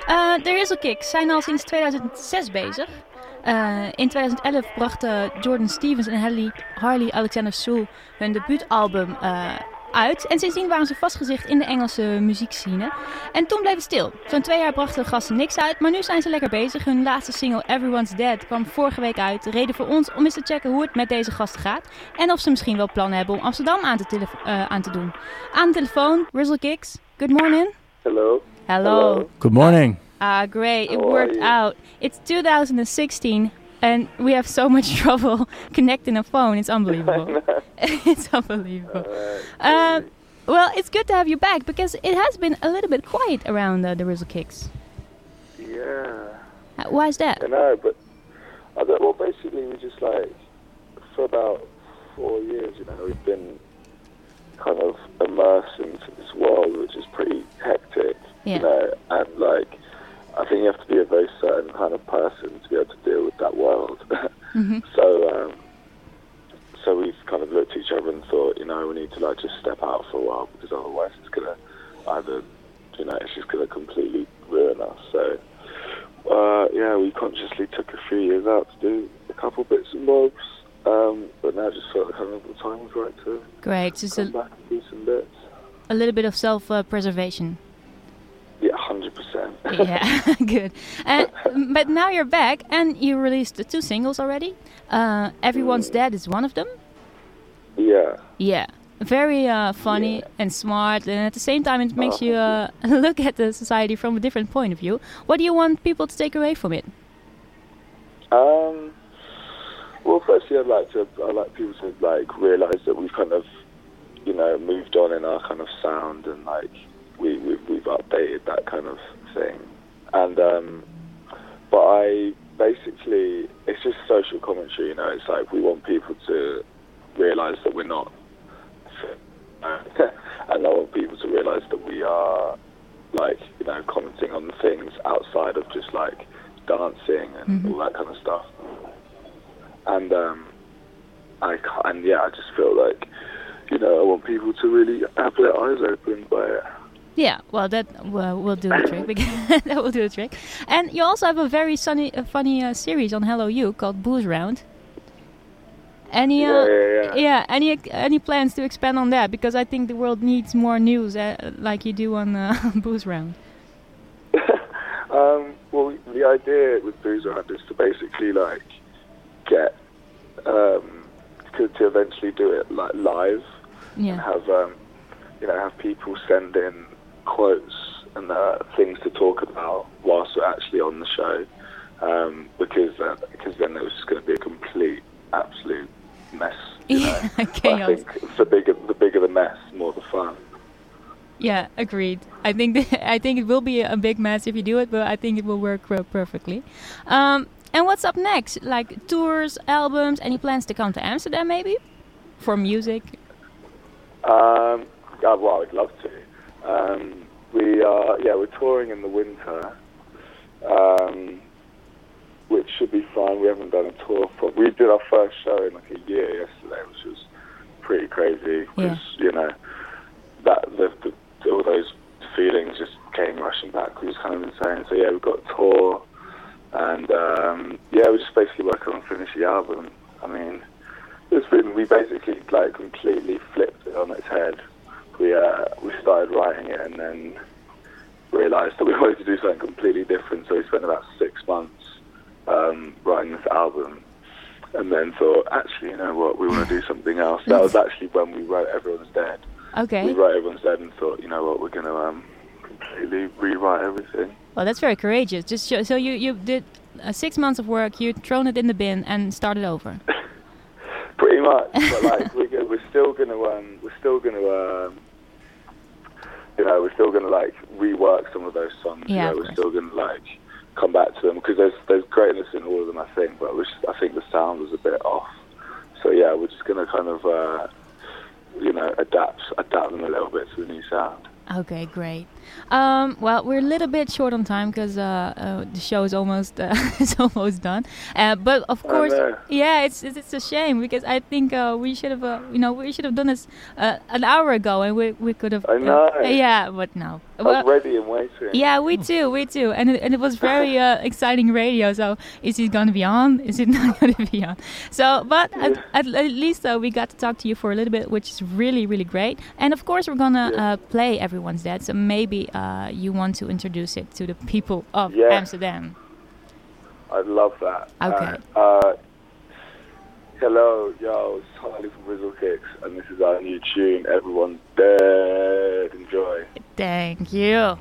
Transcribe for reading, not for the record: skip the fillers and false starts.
De Rizzle Kicks zijn al sinds 2006 bezig. In 2011 brachten Jordan Stevens en Harley Alexander Soul hun debuutalbum uit. En sindsdien waren ze vastgezicht in de Engelse muziekscene. En toen bleef het stil. Zo'n 2 jaar brachten de gasten niks uit, maar nu zijn ze lekker bezig. Hun laatste single Everyone's Dead kwam vorige week uit. De reden voor ons om eens te checken hoe het met deze gasten gaat. En of ze misschien wel plannen hebben om Amsterdam aan te doen. Aan de telefoon, Rizzle Kicks. Good morning. Hello. Hello. Good morning. Great. It worked out. It's 2016 and we have so much trouble connecting a phone. It's unbelievable. It's unbelievable. Well, it's good to have you back because it has been a little bit quiet around the Rizzle Kicks. Yeah. Why is that? I know, but well, basically we just for about 4 years, we've been kind of immersed into this world which is pretty hectic, and I think you have to be a very certain kind of person to be able to deal with that world. Mm-hmm. So we've kind of looked at each other and thought, we need to just step out for a while because otherwise it's gonna either, it's just gonna completely ruin us. So we consciously took a few years out to do a couple bits and bobs, but now I just felt kind of the time was right to come back and do some bits. A little bit of self-preservation. Yeah, 100%. Yeah, good. But now you're back and you released 2 singles already. Everyone's Dead is one of them. Yeah. Yeah. Very funny and smart, and at the same time it makes you look at the society from a different point of view. What do you want people to take away from it? Well, firstly, I'd like people to realise that we've kind of, moved on in our kind of sound, and we've updated that kind of thing. And but it's just social commentary. It's we want people to realise that we're not, and I want people to realise that we are commenting on things outside of just dancing and all that kind of stuff. And I just feel I want people to really have their eyes opened by it. Yeah, well, that will do the trick. That will do the trick. And you also have a very funny series on Hello You called Booze Round. Any plans to expand on that? Because I think the world needs more news like you do on Booze Round. Well, the idea with Booze Round is to basically get to eventually do it live, and have have people send in quotes and things to talk about whilst we're actually on the show, because then it was just going to be a complete, absolute mess. Chaos. I think the bigger the mess, more the fun. Yeah, agreed. I think it will be a big mess if you do it, but I think it will work perfectly. And what's up next? Tours, albums, any plans to come to Amsterdam maybe? For music? Well, I'd love to. We're touring in the winter, which should be fun. We haven't done a tour we did our first show in a year yesterday, which was pretty crazy. Because, all those feelings just came rushing back. It was kind of insane. So we've got a tour, and we're just basically working on finishing the album. I mean, we basically completely flipped it on its head. We started writing it and then realised that we wanted to do something completely different. So we spent about 6 months writing this album, and then thought, actually, you know what, we want to do something else. That was actually when we wrote Everyone's Dead. Okay. We wrote Everyone's Dead and thought, you know what, we're going to completely rewrite everything. Well, that's very courageous. So you did 6 months of work, you thrown it in the bin and started over. Pretty much, but we're still gonna rework some of those songs. Yeah, we're still gonna come back to them because there's greatness in all of them, I think. But I think the sound was a bit off. So we're just gonna kind of adapt them a little bit to the new sound. Okay, great. Well, we're a little bit short on time because the show is almost is almost done. But of course, yeah, it's a shame because I think we should have we should have done this an hour ago, and we could have. I know. Yeah, but no. I was ready and waiting. Yeah, we too, and it was very exciting radio. So is it gonna be on? Is it not gonna be on? So, but at least we got to talk to you for a little bit, which is really really great. And of course, we're gonna play Everyone's Dead. So maybe you want to introduce it to the people of Amsterdam. I'd love that. Okay. Hello, yo, it's Harley from Rizzle Kicks, and this is our new tune, Everyone's Dead. Enjoy. Thank you.